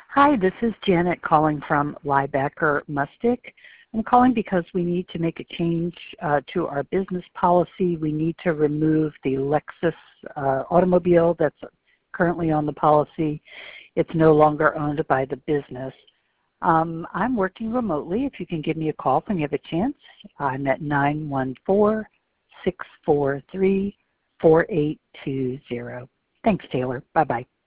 Hi, this is Janet calling from Liebacker Mustick. I'm calling because we need to make a change to our business policy. We need to remove the Lexus automobile that's currently on the policy. It's no longer owned by the business. I'm working remotely. If you can give me a call when you have a chance, I'm at 914-643-4820. Thanks, Taylor. Bye-bye.